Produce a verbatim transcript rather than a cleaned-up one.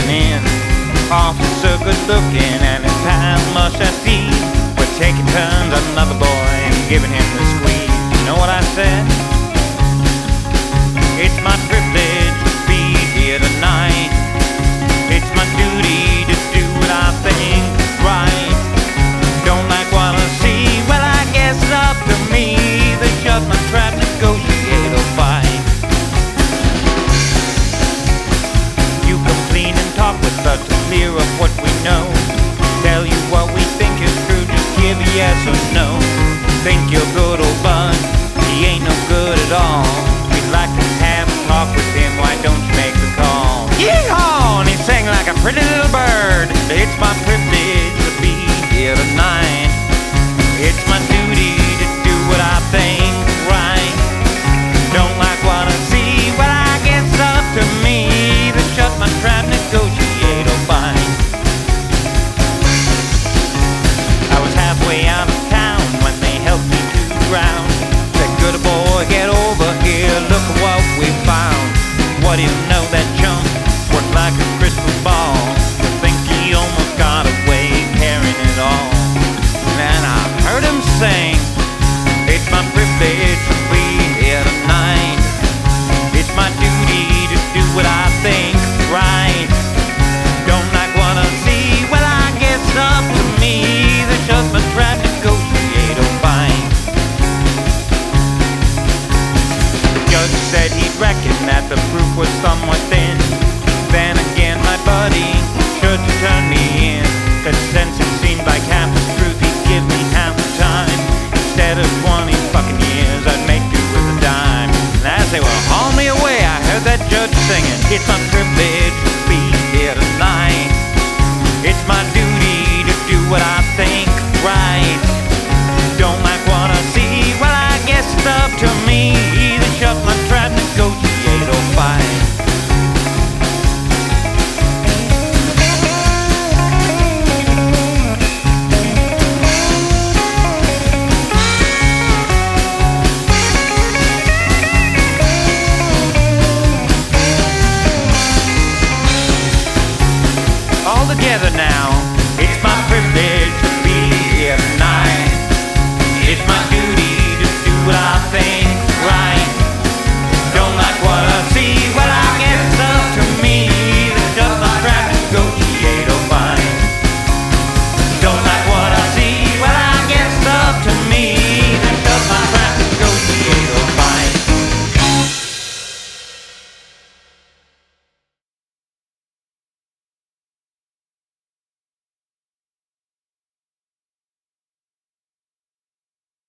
coming in. Officer good looking and his pal mustache deep. We're taking turns on another boy and giving him the squeeze. You know what I said? It's my privilege to be here tonight. It's my duty to do what I think is right. Don't like what I see, well I guess it's up to me. They shut my trap, negotiate or fight. You come clean and talk with us to clear up what we know. Tell you what we think is true, just give a yes or no. Think you're good old bud, he ain't no good at all. We'd like to have a talk with him, why don't you make the call? Yeehaw! And he sang like a pretty little bird. It's my privilege to be here tonight. It's my duty to do what I think right. Don't like what I see, well I guess it's up to me to shut my trap, negotiate or fight. I was halfway out of town when they helped me to the ground. Said, good boy, get over here, look at what we found. What do you know, that chump worked like a crystal ball. I think he almost got away carrying it all. And I heard him sing, it's my privilege to be here tonight. It's my duty to do what I think right. Don't like what I see, well I guess it's up to me to shut my trap, negotiate or fight. The judge said he'd reckoned that the proof was somewhat thin. Then again my buddy should turn me in, cause since it seemed like half the truth he'd give me half the time. Instead of twenty fucking years I'd make do with a dime. And as they were hauling me away I heard that judge singing, it's my privilege to be here tonight. It's my duty to do what I think right. Don't like what I see, well I guess it's up to me to shut my trap, negotiate or fight. All together now,